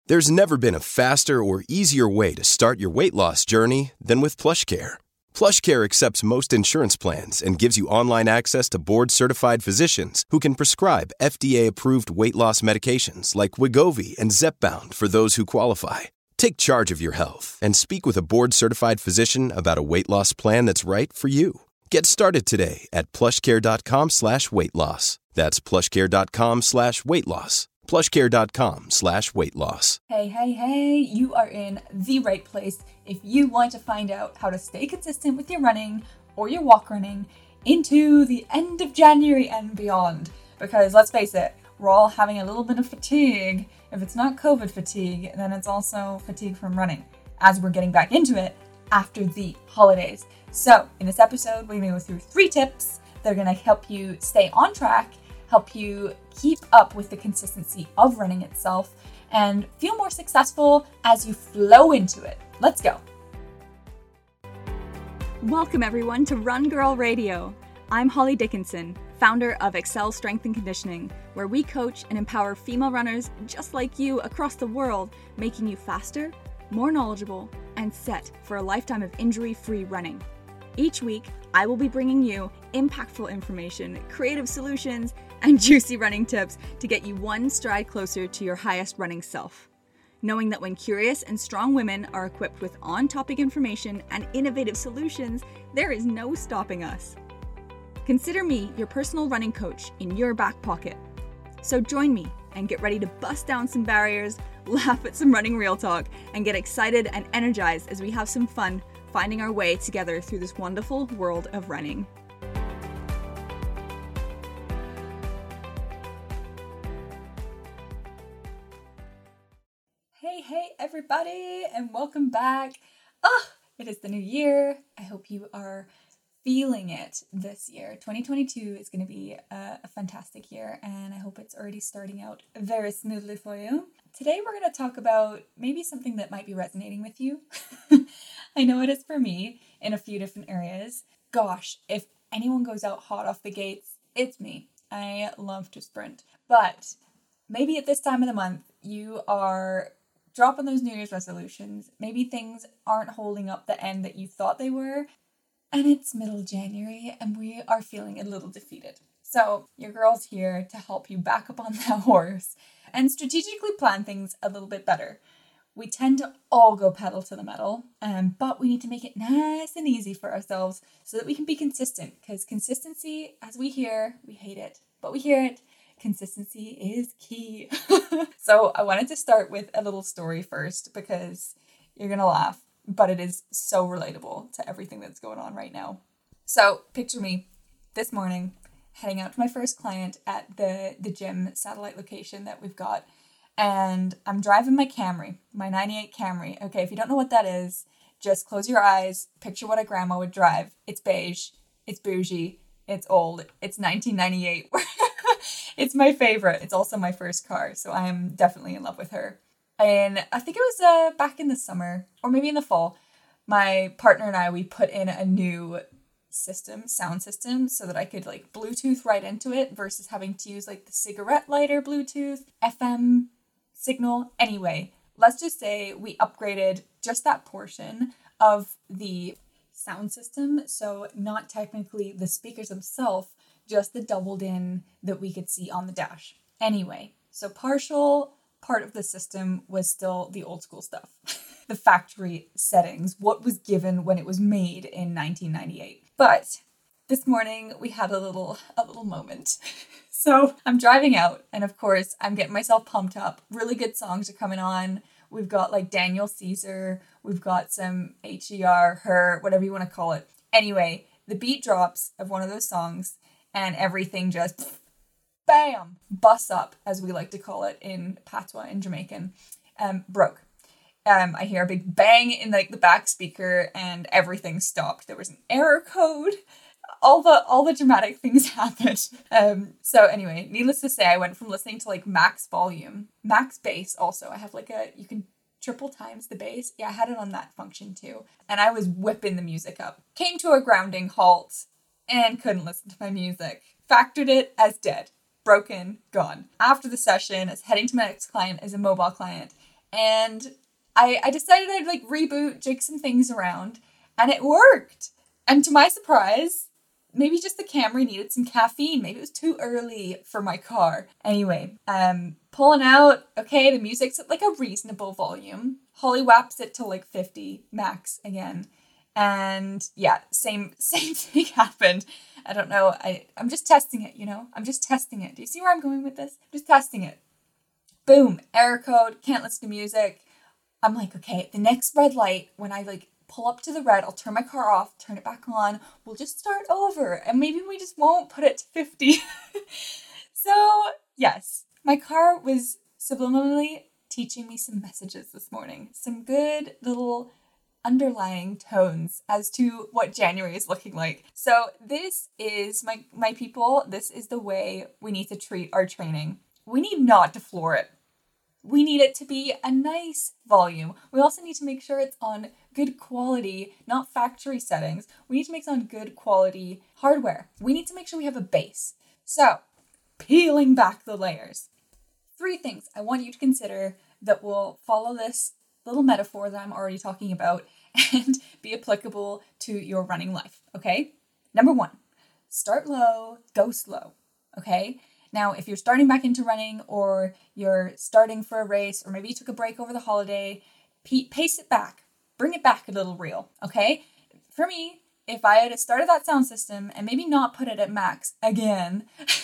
There's never been a faster or easier way to start your weight loss journey than with PlushCare. PlushCare accepts most insurance plans and gives you online access to board-certified physicians who can prescribe FDA-approved weight loss medications like Wegovy and Zepbound for those who qualify. Take charge of your health and speak with a board-certified physician about a weight loss plan that's right for you. Get started today at plushcare.com/weight loss. That's plushcare.com/weight loss. plushcare.com/weight loss. Hey, you are in the right place if you want to find out how to stay consistent with your running or your walk running into the end of January and beyond. Because let's face it, we're all having a little bit of fatigue. If it's not COVID fatigue, then it's also fatigue from running as we're getting back into it after the holidays. So in this episode, we're going to go through 3 tips that are going to help you stay on track, help you keep up with the consistency of running itself, and feel more successful as you flow into it. Let's go. Welcome everyone to Run Girl Radio. I'm Holly Dickinson, founder of Excel Strength and Conditioning, where we coach and empower female runners just like you across the world, making you faster, more knowledgeable, and set for a lifetime of injury-free running. Each week, I will be bringing you impactful information, creative solutions, and juicy running tips to get you one stride closer to your highest running self. Knowing that when curious and strong women are equipped with on-topic information and innovative solutions, there is no stopping us. Consider me your personal running coach in your back pocket. So join me and get ready to bust down some barriers, laugh at some running real talk, and get excited and energized as we have some fun finding our way together through this wonderful world of running. Hey everybody, and welcome back. It is the new year. I hope you are feeling it this year. 2022 is going to be a fantastic year, and I hope it's already starting out very smoothly for you. Today we're going to talk about maybe something that might be resonating with you. I know it is for me in a few different areas. Gosh, if anyone goes out hot off the gates, it's me. I love to sprint. But maybe at this time of the month, you are dropping those New Year's resolutions. Maybe things aren't holding up the end that you thought they were. And it's middle January and we are feeling a little defeated. So your girl's here to help you back up on that horse and strategically plan things a little bit better. We tend to all go pedal to the metal, but we need to make it nice and easy for ourselves so that we can be consistent. Because consistency, as we hear, we hate it, but we hear it. Consistency is key. So I wanted to start with a little story first because you're going to laugh, but it is so relatable to everything that's going on right now. So picture me this morning heading out to my first client at the gym satellite location that we've got. And I'm driving my Camry, my 98 Camry. Okay, if you don't know what that is, just close your eyes, picture what a grandma would drive. It's beige, it's bougie, it's old, it's 1998. It's my favorite. It's also my first car, so I am definitely in love with her. And I think it was back in the summer, or maybe in the fall, my partner and I, we put in a new sound system, so that I could like Bluetooth right into it versus having to use like the cigarette lighter Bluetooth, FM signal. Anyway, let's just say we upgraded just that portion of the sound system. So not technically the speakers themselves, just the doubled in that we could see on the dash. Anyway, so partial part of the system was still the old school stuff. The factory settings, what was given when it was made in 1998. But this morning we had a little moment. So I'm driving out and of course I'm getting myself pumped up. Really good songs are coming on. We've got like Daniel Caesar. We've got some HER, her, whatever you want to call it. Anyway, the beat drops of one of those songs and everything just bam, bus up, as we like to call it in Patois in Jamaican, broke. I hear a big bang in like the back speaker and everything stopped. There was an error code. All the dramatic things happened. So anyway, needless to say, I went from listening to like max volume, max bass also. I have like you can triple times the bass. Yeah, I had it on that function too. And I was whipping the music up. Came to a grounding halt and couldn't listen to my music. Factored it as dead. Broken, gone. After the session, I was heading to my next client as a mobile client. And I decided I'd like reboot, jig some things around, and it worked. And to my surprise, maybe just the Camry needed some caffeine. Maybe it was too early for my car. Anyway, pulling out, okay, the music's at like a reasonable volume. Holly whaps it to like 50 max again. And yeah, same thing happened. I don't know. I'm just testing it, I'm just testing it. Do you see where I'm going with this? I'm just testing it. Boom, error code, can't listen to music. I'm like, okay, the next red light, when I like pull up to the red, I'll turn my car off, turn it back on. We'll just start over and maybe we just won't put it to 50. So yes, my car was subliminally teaching me some messages this morning. Some good little underlying tones as to what January is looking like. So this is, my people, this is the way we need to treat our training. We need not to floor it. We need it to be a nice volume. We also need to make sure it's on good quality, not factory settings. We need to make it on good quality hardware. We need to make sure we have a base. So, peeling back the layers. 3 things I want you to consider that will follow this little metaphor that I'm already talking about and be applicable to your running life, okay? Number 1, start low, go slow, okay? Now, if you're starting back into running or you're starting for a race or maybe you took a break over the holiday, pace it back. Bring it back a little real, okay? For me, if I had started that sound system and maybe not put it at max again,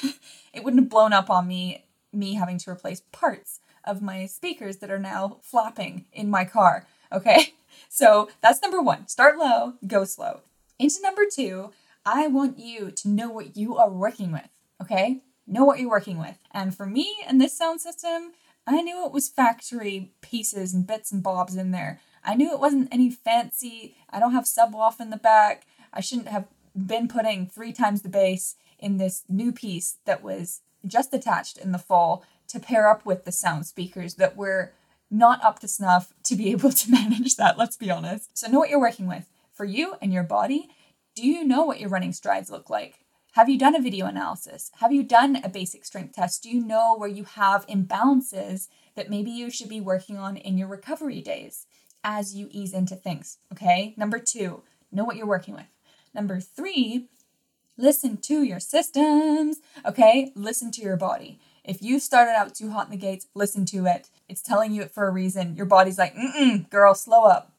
it wouldn't have blown up on me having to replace parts of my speakers that are now flapping in my car, okay? So that's number 1. Start low, go slow. Into number 2, I want you to know what you are working with, okay? Know what you're working with. And for me and this sound system, I knew it was factory pieces and bits and bobs in there. I knew it wasn't any fancy. I don't have subwoof in the back. I shouldn't have been putting 3 times the bass in this new piece that was just attached in the fall to pair up with the sound speakers that were not up to snuff to be able to manage that, let's be honest. So know what you're working with. For you and your body, do you know what your running strides look like? Have you done a video analysis? Have you done a basic strength test? Do you know where you have imbalances that maybe you should be working on in your recovery days as you ease into things? Okay. Number 2, know what you're working with. Number 3, listen to your systems. Okay. Listen to your body. If you started out too hot in the gates, listen to it. It's telling you it for a reason. Your body's like, girl, slow up.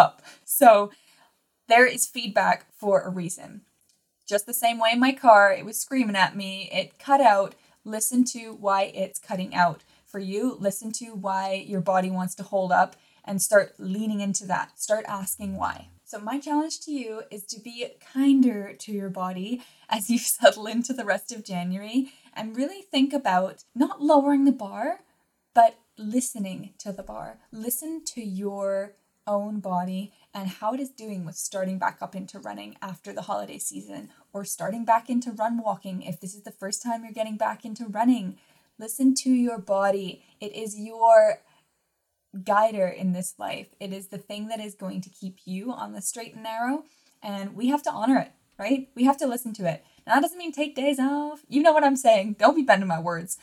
So there is feedback for a reason. Just the same way in my car, it was screaming at me, it cut out. Listen to why it's cutting out. For you, listen to why your body wants to hold up and start leaning into that. Start asking why. So my challenge to you is to be kinder to your body as you settle into the rest of January and really think about not lowering the bar, but listening to the bar. Listen to your own body and how it is doing with starting back up into running after the holiday season or starting back into run walking. If this is the first time you're getting back into running, listen to your body. It is your guider in this life. It is the thing that is going to keep you on the straight and narrow, and we have to honor it, right? We have to listen to it. Now, that doesn't mean take days off. You know what I'm saying. Don't be bending my words.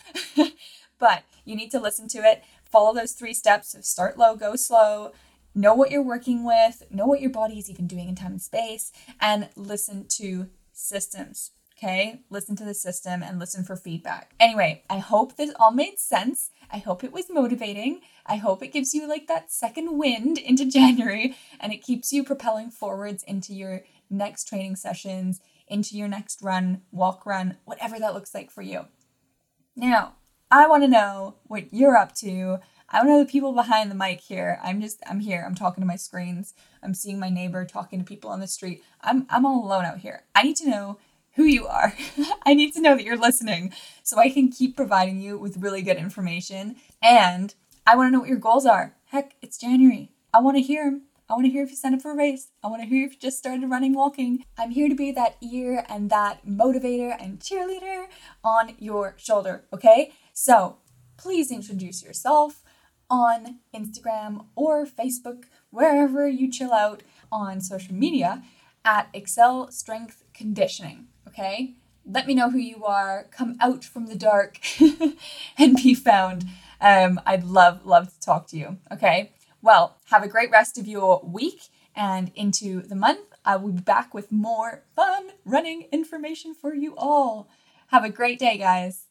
But you need to listen to it. Follow those 3 steps of start low, go slow. Know what you're working with, know what your body is even doing in time and space, and listen to systems, okay? Listen to the system and listen for feedback. Anyway, I hope this all made sense. I hope it was motivating. I hope it gives you like that second wind into January and it keeps you propelling forwards into your next training sessions, into your next run, walk run, whatever that looks like for you. Now, I want to know what you're up to. I don't know the people behind the mic here. I'm here. I'm talking to my screens. I'm seeing my neighbor talking to people on the street. I'm all alone out here. I need to know who you are. I need to know that you're listening so I can keep providing you with really good information. And I want to know what your goals are. Heck, it's January. I want to hear them. I want to hear if you signed up for a race. I want to hear if you just started running, walking. I'm here to be that ear and that motivator and cheerleader on your shoulder, okay? So please introduce yourself on Instagram or Facebook, wherever you chill out on social media at Excel Strength Conditioning, okay? Let me know who you are, come out from the dark and be found I'd love to talk to you. Okay. Well, have a great rest of your week and into the month. I will be back with more fun running information for you all. Have a great day, guys.